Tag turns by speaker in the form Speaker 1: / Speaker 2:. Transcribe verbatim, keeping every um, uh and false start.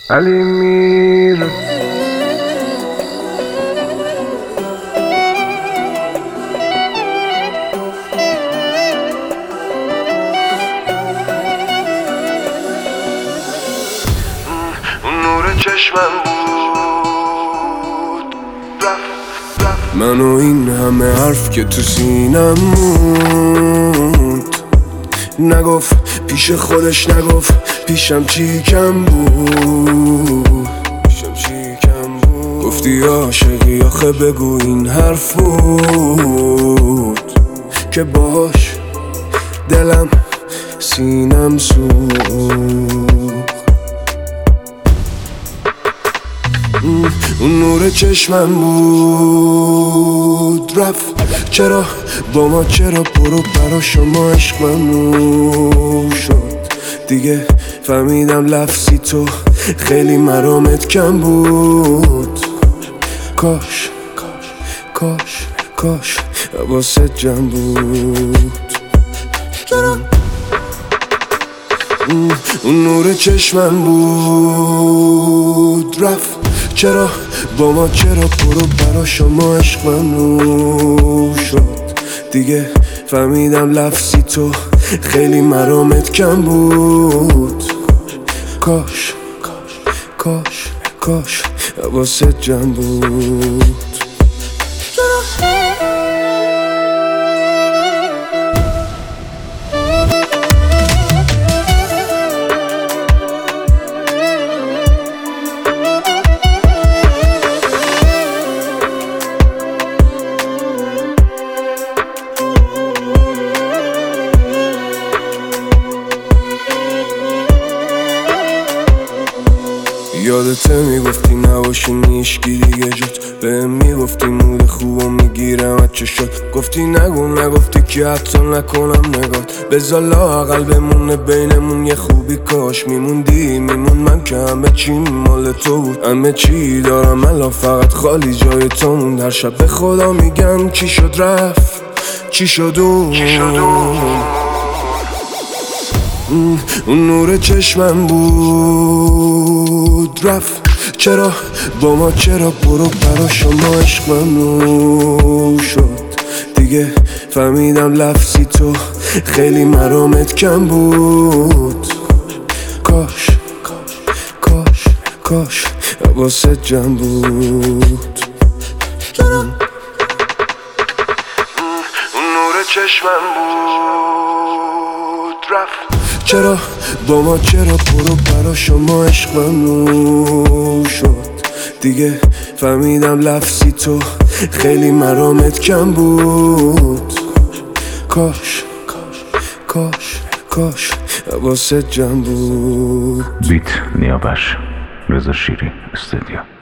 Speaker 1: علی میر اون نور چشمم بود رفت رفت من و این همه حرف که تو سینم موند نگفت پیش خودش نگفت پیشم چی کم بود پیشم چی کم بود گفتی عاشقی آخه بگو این حرف بود که باش دلم سینم سوخت اون نور چشمم بود رفت چرا با ما چرا برو برا شما عشق ممنوع شد دیگه فهمیدم لفظی تو خیلی مرامت کم بود کاش کاش کاش حواست جمع بود اون نور چشمم بود رفت چرا با ما چرا برو برا شما عشق ممنوع شد دیگه فهمیدم لفظی تو خیلی مرامت کم بود کاش کاش کاش حواست جمع بود یادته میگفتی نباشی نیشکی دیگه جد بهم میگفتی مود خوبو میگیرم از چه شد گفتی نگو نگفتی که حتی نکنم نگات بذار لااقل بمونه بینمون یه خوبی کاش میموندی میمون من که همه چی مال تو بود همه چی دارم الان فقط خالی جای تو موند هر شب به خدا میگم چی شد رفت چی شد اون اون نور چشمم بود رفت چرا با ما چرا برو برا شما عشق ممنوع شد دیگه فهمیدم لفظی تو خیلی مرامت کم بود کاش کاش کاش حواست جمع بود اون نور چشمم بود رفت چرا با ما چرا برو برا شما عشق ممنوع شد دیگه فهمیدم لفظی تو خیلی مرامت کم بود کاش کاش کاش حواست جمع بود
Speaker 2: بیت نیابش رضا شیری استودیو.